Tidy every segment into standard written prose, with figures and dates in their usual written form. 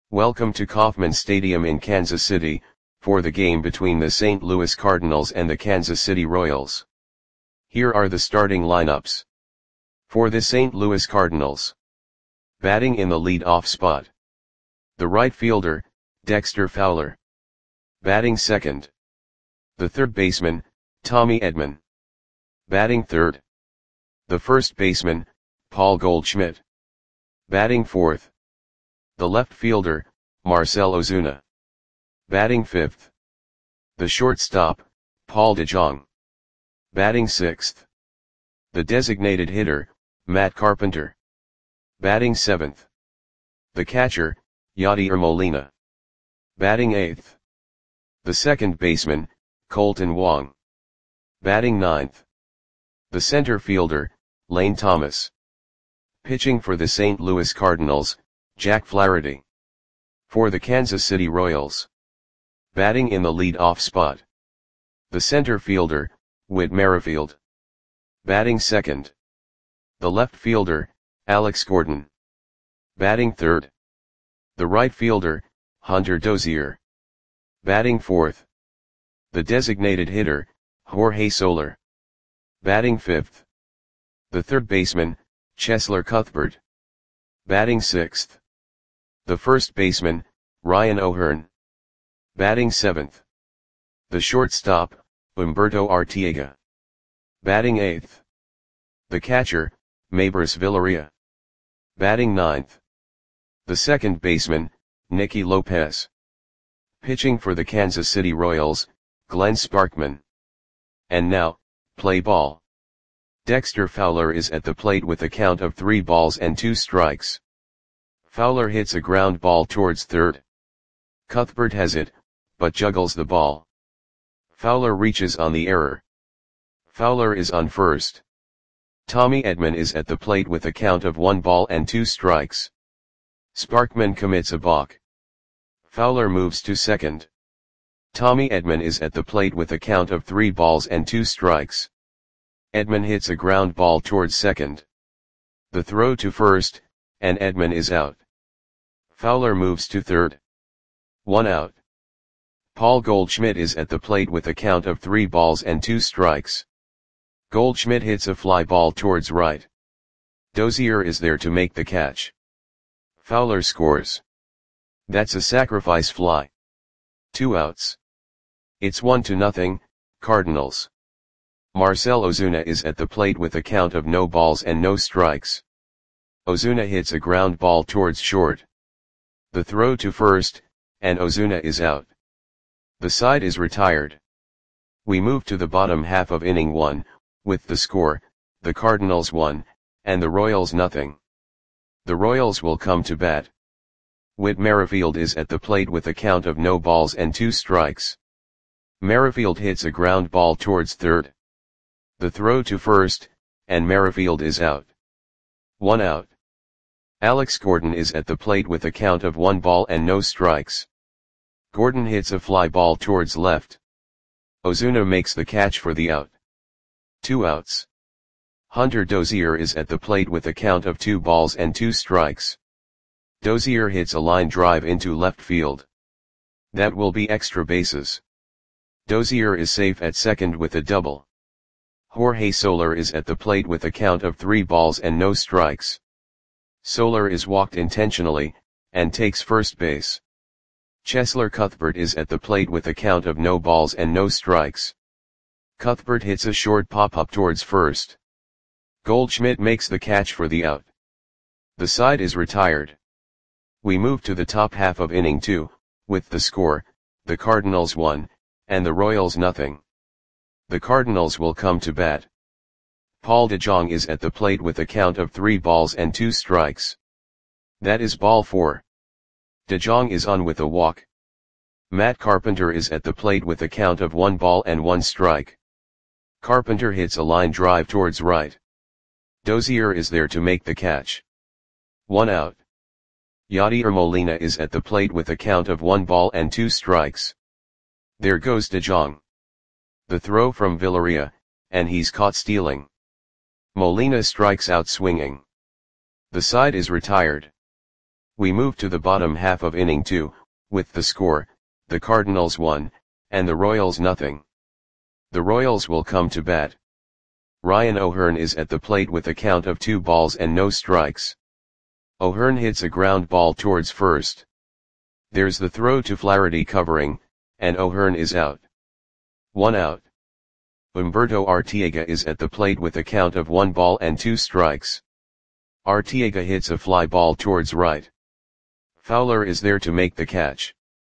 Welcome to Kauffman Stadium in Kansas City, for the game between the St. Louis Cardinals and the Kansas City Royals. Here are the starting lineups. For the St. Louis Cardinals. Batting in the lead-off spot. The right fielder, Dexter Fowler. Batting second. The third baseman, Tommy Edman. Batting third. The first baseman, Paul Goldschmidt. Batting fourth. The left fielder, Marcell Ozuna. Batting fifth. The shortstop, Paul DeJong. Batting sixth. The designated hitter, Matt Carpenter. Batting seventh. The catcher, Yadier Molina. Batting eighth. The second baseman, Colton Wong. Batting ninth. The center fielder, Lane Thomas. Pitching for the St. Louis Cardinals, Jack Flaherty. For the Kansas City Royals. Batting in the lead-off spot. The center fielder, Whit Merrifield. Batting second. The left fielder, Alex Gordon. Batting third. The right fielder, Hunter Dozier. Batting fourth. The designated hitter, Jorge Soler. Batting fifth. The third baseman, Cheslor Cuthbert. Batting sixth. The first baseman, Ryan O'Hearn. Batting seventh. The shortstop, Humberto Arteaga. Batting eighth. The catcher, Maybris Villaria. Batting ninth. The second baseman, Nicky Lopez. Pitching for the Kansas City Royals, Glenn Sparkman. And now, play ball. Dexter Fowler is at the plate with a count of 3 balls and 2 strikes. Fowler hits a ground ball towards third. Cuthbert has it, but juggles the ball. Fowler reaches on the error. Fowler is on first. Tommy Edman is at the plate with a count of 1 ball and 2 strikes. Sparkman commits a balk. Fowler moves to second. Tommy Edman is at the plate with a count of 3 balls and 2 strikes. Edman hits a ground ball towards second. The throw to first, and Edman is out. Fowler moves to third. 1 out. Paul Goldschmidt is at the plate with a count of 3 balls and 2 strikes. Goldschmidt hits a fly ball towards right. Dozier is there to make the catch. Fowler scores. That's a sacrifice fly. 2 outs. It's 1-0, Cardinals. Marcell Ozuna is at the plate with a count of no balls and no strikes. Ozuna hits a ground ball towards short. The throw to first, and Ozuna is out. The side is retired. We move to the bottom half of inning 1, with the score, the Cardinals 1, and the Royals 0. The Royals will come to bat. Whit Merrifield is at the plate with a count of no balls and 2 strikes. Merrifield hits a ground ball towards third. The throw to first, and Merrifield is out. 1 out. Alex Gordon is at the plate with a count of 1 ball and no strikes. Gordon hits a fly ball towards left. Ozuna makes the catch for the out. 2 outs. Hunter Dozier is at the plate with a count of 2 balls and 2 strikes. Dozier hits a line drive into left field. That will be extra bases. Dozier is safe at second with a double. Jorge Soler is at the plate with a count of 3 balls and no strikes. Soler is walked intentionally, and takes first base. Cheslor Cuthbert is at the plate with a count of no balls and no strikes. Cuthbert hits a short pop-up towards first. Goldschmidt makes the catch for the out. The side is retired. We move to the top half of inning 2, with the score, the Cardinals 1, and the Royals 0. The Cardinals will come to bat. Paul DeJong is at the plate with a count of 3 balls and 2 strikes. That is ball 4. DeJong is on with a walk. Matt Carpenter is at the plate with a count of 1 ball and 1 strike. Carpenter hits a line drive towards right. Dozier is there to make the catch. 1 out. Yadier Molina is at the plate with a count of 1 ball and 2 strikes. There goes DeJong. The throw from Villaria, and he's caught stealing. Molina strikes out swinging. The side is retired. We move to the bottom half of inning 2, with the score, the Cardinals 1, and the Royals nothing. The Royals will come to bat. Ryan O'Hearn is at the plate with a count of 2 balls and no strikes. O'Hearn hits a ground ball towards first. There's the throw to Flaherty covering, and O'Hearn is out. 1 out. Humberto Arteaga is at the plate with a count of 1 ball and 2 strikes. Arteaga hits a fly ball towards right. Fowler is there to make the catch.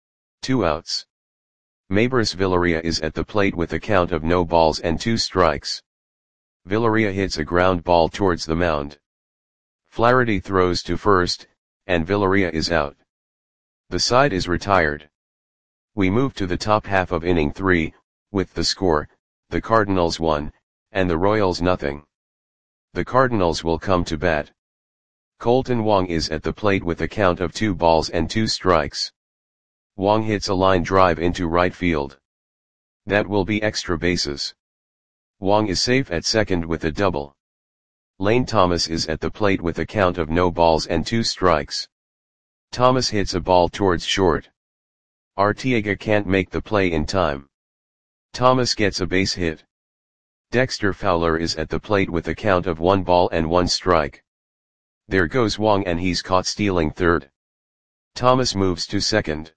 2 outs. Maybers Villaria is at the plate with a count of no balls and 2 strikes. Villaria hits a ground ball towards the mound. Flaherty throws to first, and Villaria is out. The side is retired. We move to the top half of inning 3, with the score, the Cardinals 1, and the Royals nothing. The Cardinals will come to bat. Colton Wong is at the plate with a count of 2 balls and 2 strikes. Wong hits a line drive into right field. That will be extra bases. Wong is safe at second with a double. Lane Thomas is at the plate with a count of no balls and 2 strikes. Thomas hits a ball towards short. Arteaga can't make the play in time. Thomas gets a base hit. Dexter Fowler is at the plate with a count of 1 ball and 1 strike. There goes Wong and he's caught stealing third. Thomas moves to second.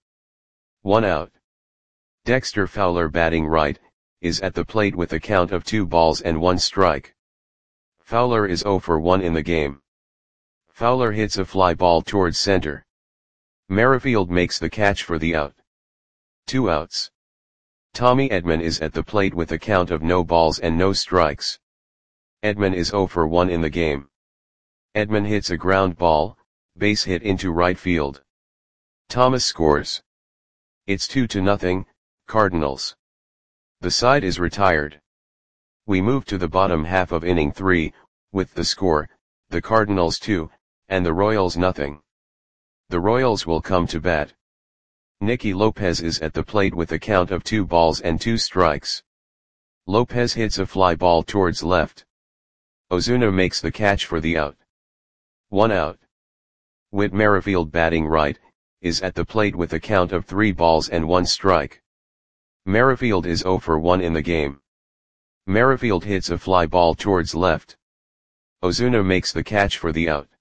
1 out. Dexter Fowler batting right, is at the plate with a count of 2 balls and 1 strike. Fowler is 0 for 1 in the game. Fowler hits a fly ball towards center. Merrifield makes the catch for the out. 2 outs. Tommy Edman is at the plate with a count of no balls and no strikes. Edman is 0 for 1 in the game. Edman hits a ground ball, base hit into right field. Thomas scores. It's 2-0, Cardinals. The side is retired. We move to the bottom half of inning 3, with the score, the Cardinals 2, and the Royals nothing. The Royals will come to bat. Nicky Lopez is at the plate with a count of 2 balls and 2 strikes. Lopez hits a fly ball towards left. Ozuna makes the catch for the out. 1 out. Whit Merrifield batting right, is at the plate with a count of 3 balls and 1 strike. Merrifield is 0 for 1 in the game. Merrifield hits a fly ball towards left. Ozuna makes the catch for the out.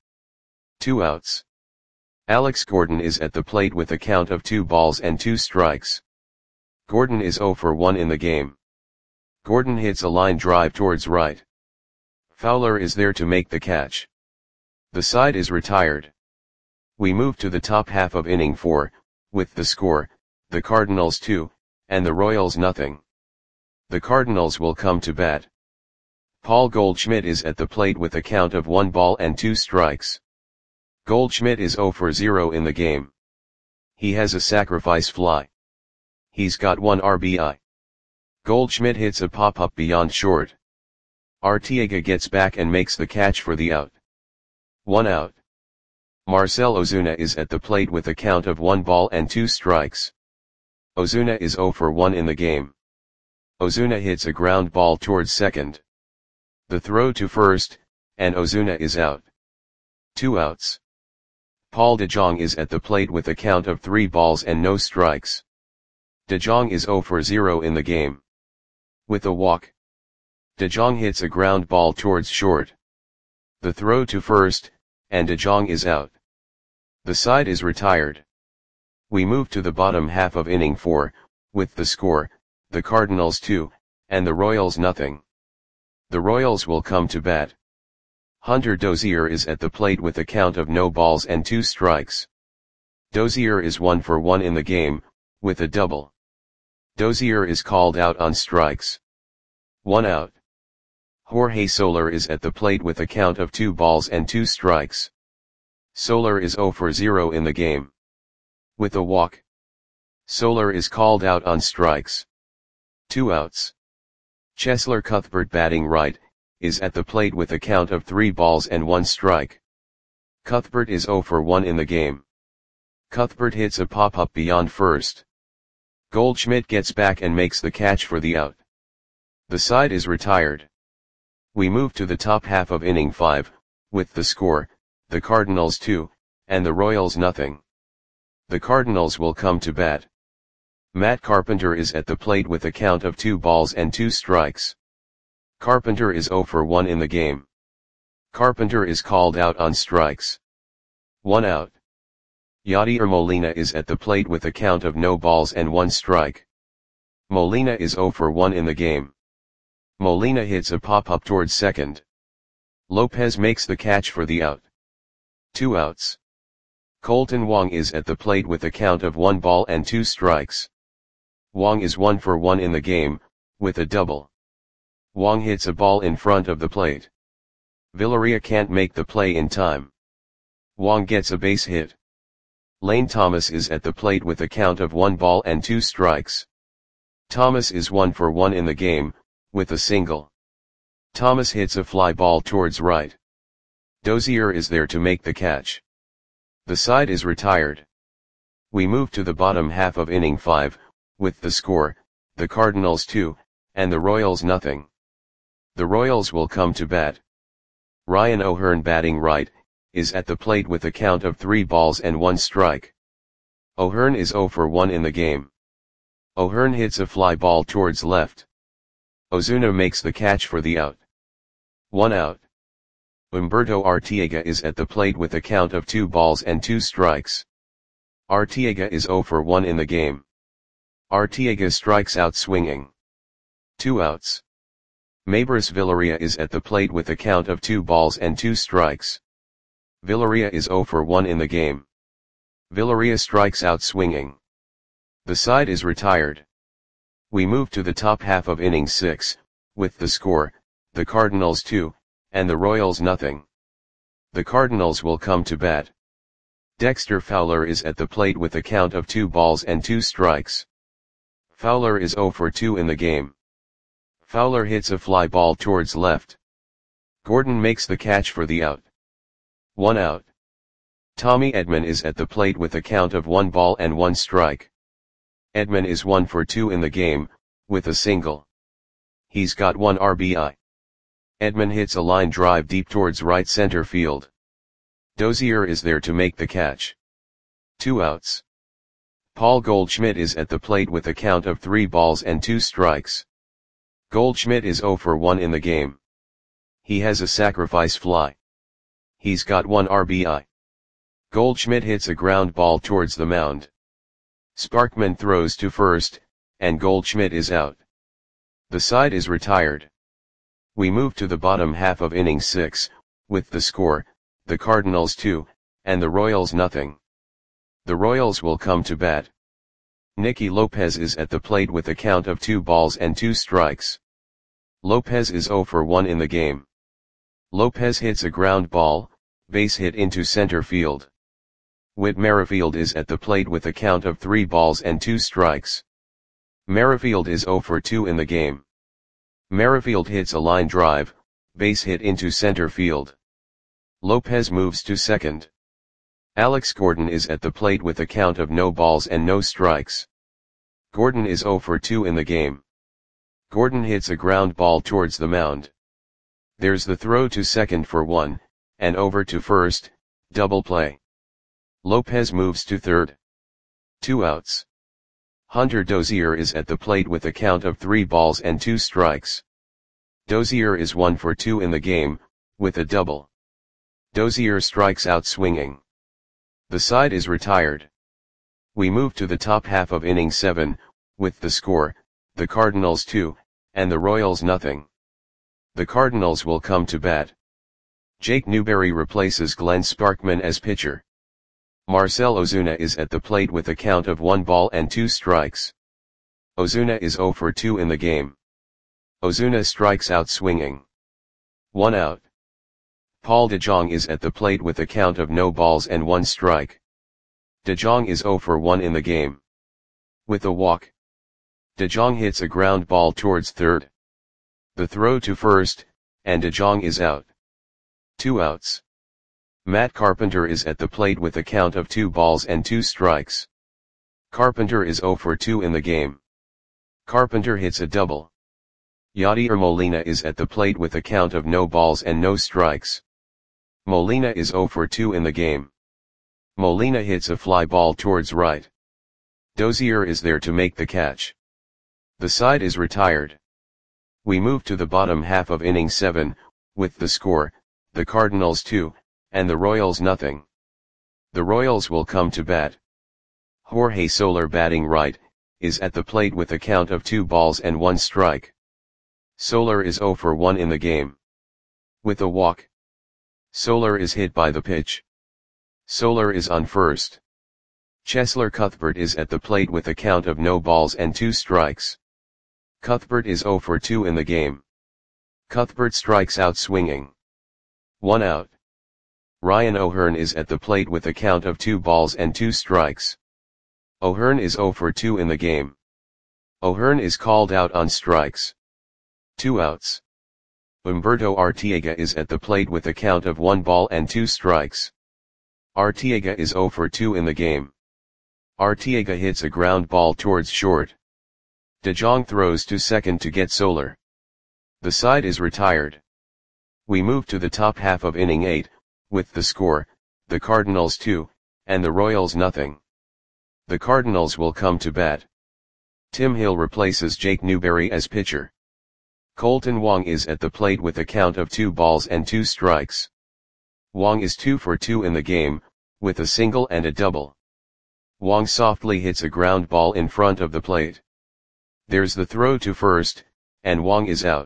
2 outs. Alex Gordon is at the plate with a count of 2 balls and 2 strikes. Gordon is 0 for 1 in the game. Gordon hits a line drive towards right. Fowler is there to make the catch. The side is retired. We move to the top half of inning 4, with the score, the Cardinals 2, and the Royals nothing. The Cardinals will come to bat. Paul Goldschmidt is at the plate with a count of 1 ball and 2 strikes. Goldschmidt is 0 for 0 in the game. He has a sacrifice fly. He's got 1 RBI. Goldschmidt hits a pop-up beyond short. Arteaga gets back and makes the catch for the out. 1 out. Marcell Ozuna is at the plate with a count of 1 ball and 2 strikes. Ozuna is 0 for 1 in the game. Ozuna hits a ground ball towards second. The throw to first, and Ozuna is out. 2 outs. Paul DeJong is at the plate with a count of 3 balls and no strikes. DeJong is 0 for 0 in the game. With a walk. DeJong hits a ground ball towards short. The throw to first, and DeJong is out. The side is retired. We move to the bottom half of inning 4, with the score, the Cardinals 2, and the Royals nothing. The Royals will come to bat. Hunter Dozier is at the plate with a count of no balls and 2 strikes. Dozier is 1 for 1 in the game, with a double. Dozier is called out on strikes. 1 out. Jorge Soler is at the plate with a count of 2 balls and 2 strikes. Soler is 0 for 0 in the game. With a walk. Soler is called out on strikes. 2 outs. Cheslor Cuthbert batting right, is at the plate with a count of 3 balls and 1 strike. Cuthbert is 0 for 1 in the game. Cuthbert hits a pop-up beyond first. Goldschmidt gets back and makes the catch for the out. The side is retired. We move to the top half of inning 5, with the score, the Cardinals 2, and the Royals nothing. The Cardinals will come to bat. Matt Carpenter is at the plate with a count of 2 balls and 2 strikes. Carpenter is 0 for 1 in the game. Carpenter is called out on strikes. 1 out. Yadier Molina is at the plate with a count of no balls and 1 strike. Molina is 0 for 1 in the game. Molina hits a pop-up towards second. Lopez makes the catch for the out. 2 outs. Colton Wong is at the plate with a count of 1 ball and 2 strikes. Wong is 1 for 1 in the game, with a double. Wong hits a ball in front of the plate. Villarreal can't make the play in time. Wong gets a base hit. Lane Thomas is at the plate with a count of 1 ball and 2 strikes. Thomas is 1 for 1 in the game, with a single. Thomas hits a fly ball towards right. Dozier is there to make the catch. The side is retired. We move to the bottom half of inning 5, with the score, the Cardinals 2, and the Royals nothing. The Royals will come to bat. Ryan O'Hearn batting right, is at the plate with a count of 3 balls and 1 strike. O'Hearn is 0 for 1 in the game. O'Hearn hits a fly ball towards left. Ozuna makes the catch for the out. 1 out. Humberto Arteaga is at the plate with a count of 2 balls and 2 strikes. Arteaga is 0 for 1 in the game. Arteaga strikes out swinging. 2 outs. Maybris Villarreal is at the plate with a count of 2 balls and 2 strikes. Villarreal is 0 for 1 in the game. Villarreal strikes out swinging. The side is retired. We move to the top half of inning 6, with the score, the Cardinals 2, and the Royals nothing. The Cardinals will come to bat. Dexter Fowler is at the plate with a count of 2 balls and 2 strikes. Fowler is 0 for 2 in the game. Fowler hits a fly ball towards left. Gordon makes the catch for the out. 1 out. Tommy Edman is at the plate with a count of 1 ball and 1 strike. Edman is 1 for 2 in the game, with a single. He's got 1 RBI. Edman hits a line drive deep towards right center field. Dozier is there to make the catch. 2 outs. Paul Goldschmidt is at the plate with a count of 3 balls and 2 strikes. Goldschmidt is 0 for 1 in the game. He has a sacrifice fly. He's got 1 RBI. Goldschmidt hits a ground ball towards the mound. Sparkman throws to first, and Goldschmidt is out. The side is retired. We move to the bottom half of inning 6, with the score, the Cardinals 2, and the Royals nothing. The Royals will come to bat. Nicky Lopez is at the plate with a count of 2 balls and 2 strikes. Lopez is 0 for 1 in the game. Lopez hits a ground ball, base hit into center field. Whit Merrifield is at the plate with a count of 3 balls and 2 strikes. Merrifield is 0 for 2 in the game. Merrifield hits a line drive, base hit into center field. Lopez moves to second. Alex Gordon is at the plate with a count of no balls and no strikes. Gordon is 0 for 2 in the game. Gordon hits a ground ball towards the mound. There's the throw to second for 1, and over to first, double play. Lopez moves to third. 2 outs. Hunter Dozier is at the plate with a count of 3 balls and 2 strikes. Dozier is 1 for 2 in the game, with a double. Dozier strikes out swinging. The side is retired. We move to the top half of inning 7, with the score, the Cardinals 2, and the Royals nothing. The Cardinals will come to bat. Jake Newberry replaces Glenn Sparkman as pitcher. Marcell Ozuna is at the plate with a count of 1 ball and 2 strikes. Ozuna is 0 for 2 in the game. Ozuna strikes out swinging. 1 out. Paul DeJong is at the plate with a count of no balls and 1 strike. DeJong is 0 for 1 in the game. With a walk. DeJong hits a ground ball towards third. The throw to first, and DeJong is out. 2 outs. Matt Carpenter is at the plate with a count of 2 balls and 2 strikes. Carpenter is 0 for 2 in the game. Carpenter hits a double. Yadier Molina is at the plate with a count of no balls and no strikes. Molina is 0 for 2 in the game. Molina hits a fly ball towards right. Dozier is there to make the catch. The side is retired. We move to the bottom half of inning 7, with the score, the Cardinals 2, and the Royals nothing. The Royals will come to bat. Jorge Soler, batting right, is at the plate with a count of 2 balls and 1 strike. Soler is 0 for 1 in the game. With a walk. Soler is hit by the pitch. Soler is on first. Cheslor Cuthbert is at the plate with a count of no balls and 2 strikes. Cuthbert is 0 for 2 in the game. Cuthbert strikes out swinging. 1 out. Ryan O'Hearn is at the plate with a count of 2 balls and 2 strikes. O'Hearn is 0 for 2 in the game. O'Hearn is called out on strikes. 2 outs. Humberto Arteaga is at the plate with a count of 1 ball and 2 strikes. Arteaga is 0 for 2 in the game. Arteaga hits a ground ball towards short. De Jong throws to second to get Soler. The side is retired. We move to the top half of inning 8, with the score, the Cardinals 2, and the Royals nothing. The Cardinals will come to bat. Tim Hill replaces Jake Newberry as pitcher. Colton Wong is at the plate with a count of 2 balls and 2 strikes. Wong is 2 for 2 in the game, with a single and a double. Wong softly hits a ground ball in front of the plate. There's the throw to first, and Wong is out.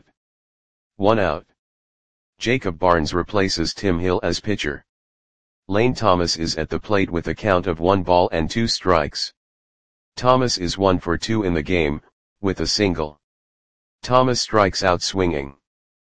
1 out. Jacob Barnes replaces Tim Hill as pitcher. Lane Thomas is at the plate with a count of 1 ball and 2 strikes. Thomas is 1 for 2 in the game, with a single. Thomas strikes out swinging.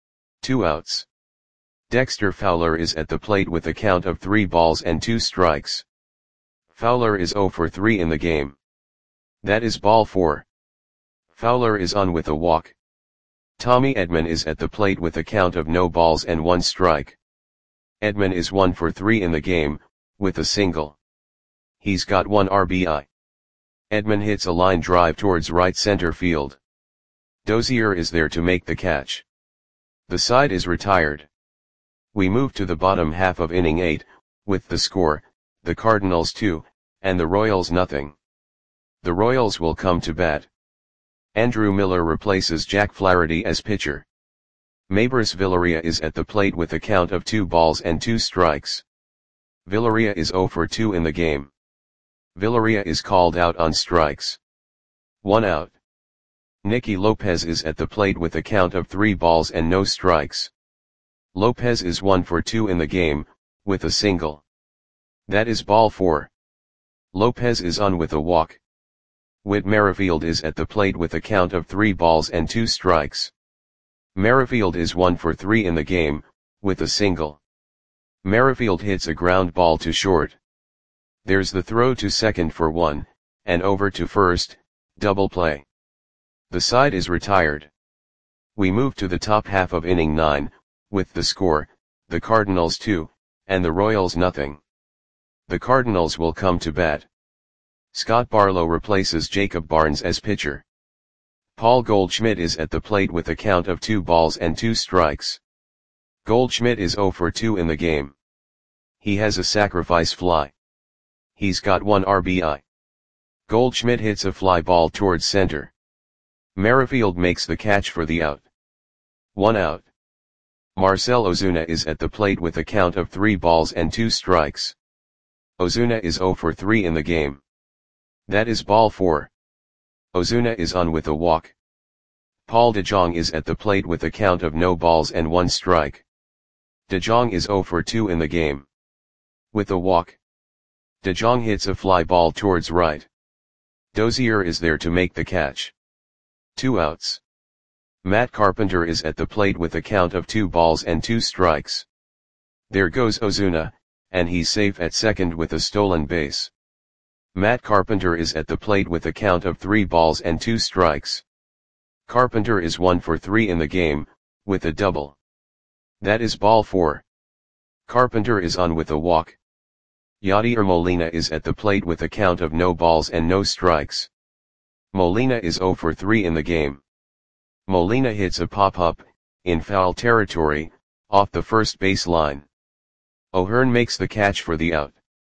2 outs. Dexter Fowler is at the plate with a count of 3 balls and 2 strikes. Fowler is 0 for 3 in the game. That is ball 4. Fowler is on with a walk. Tommy Edman is at the plate with a count of no balls and 1 strike. Edman is 1 for 3 in the game, with a single. He's got 1 RBI. Edman hits a line drive towards right center field. Dozier is there to make the catch. The side is retired. We move to the bottom half of inning 8, with the score, the Cardinals 2, and the Royals nothing. The Royals will come to bat. Andrew Miller replaces Jack Flaherty as pitcher. Maybers Villaria is at the plate with a count of 2 balls and 2 strikes. Villaria is 0 for 2 in the game. Villaria is called out on strikes. 1 out. Nicky Lopez is at the plate with a count of 3 balls and no strikes. Lopez is 1 for 2 in the game, with a single. That is ball 4. Lopez is on with a walk. Whit Merrifield is at the plate with a count of 3 balls and 2 strikes. Merrifield is 1 for 3 in the game, with a single. Merrifield hits a ground ball to short. There's the throw to second for 1, and over to first, double play. The side is retired. We move to the top half of inning 9, with the score, the Cardinals 2, and the Royals nothing. The Cardinals will come to bat. Scott Barlow replaces Jacob Barnes as pitcher. Paul Goldschmidt is at the plate with a count of 2 balls and 2 strikes. Goldschmidt is 0 for 2 in the game. He has a sacrifice fly. He's got 1 RBI. Goldschmidt hits a fly ball towards center. Merrifield makes the catch for the out. 1 out. Marcell Ozuna is at the plate with a count of 3 balls and 2 strikes. Ozuna is 0 for 3 in the game. That is ball 4. Ozuna is on with a walk. Paul De Jong is at the plate with a count of no balls and 1 strike. De Jong is 0 for 2 in the game. With a walk. De Jong hits a fly ball towards right. Dozier is there to make the catch. 2 outs. Matt Carpenter is at the plate with a count of 2 balls and 2 strikes. There goes Ozuna, and he's safe at second with a stolen base. Matt Carpenter is at the plate with a count of 3 balls and 2 strikes. Carpenter is 1 for 3 in the game, with a double. That is ball 4. Carpenter is on with a walk. Yadier Molina is at the plate with a count of no balls and no strikes. Molina is 0 for 3 in the game. Molina hits a pop-up, in foul territory, off the first base line. O'Hearn makes the catch for the out.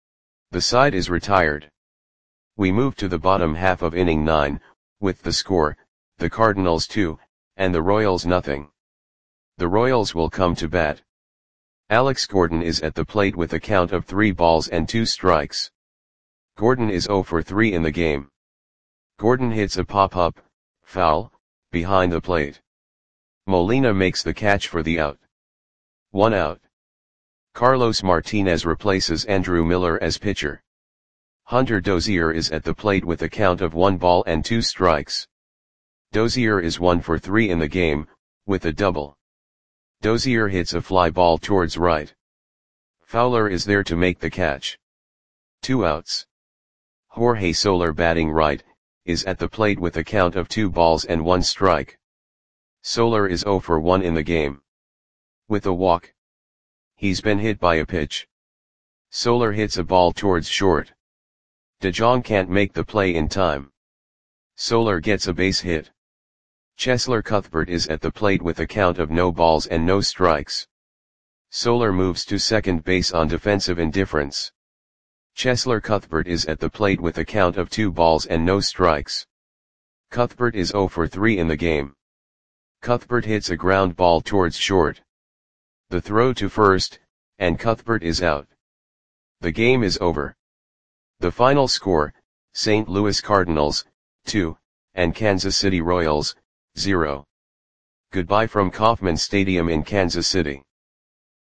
The side is retired. We move to the bottom half of inning 9, with the score, the Cardinals 2, and the Royals nothing. The Royals will come to bat. Alex Gordon is at the plate with a count of 3 balls and 2 strikes. Gordon is 0 for 3 in the game. Gordon hits a pop-up, foul, behind the plate. Molina makes the catch for the out. 1 out. Carlos Martinez replaces Andrew Miller as pitcher. Hunter Dozier is at the plate with a count of 1 ball and 2 strikes. Dozier is 1 for 3 in the game, with a double. Dozier hits a fly ball towards right. Fowler is there to make the catch. 2 outs. Jorge Soler, batting right, is at the plate with a count of 2 balls and 1 strike. Soler is 0 for 1 in the game. With a walk. He's been hit by a pitch. Soler hits a ball towards short. DeJong can't make the play in time. Soler gets a base hit. Cheslor Cuthbert is at the plate with a count of no balls and no strikes. Soler moves to second base on defensive indifference. Cheslor Cuthbert is at the plate with a count of 2 balls and no strikes. Cuthbert is 0 for 3 in the game. Cuthbert hits a ground ball towards short. The throw to first, and Cuthbert is out. The game is over. The final score, St. Louis Cardinals, 2, and Kansas City Royals, 0. Goodbye from Kauffman Stadium in Kansas City.